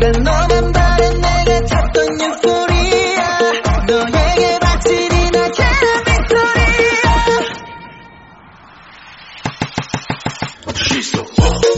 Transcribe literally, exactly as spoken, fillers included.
난 너만 바른 내가 찾던 유포리아 너에게 바치리 나게는 빅토리아 She's so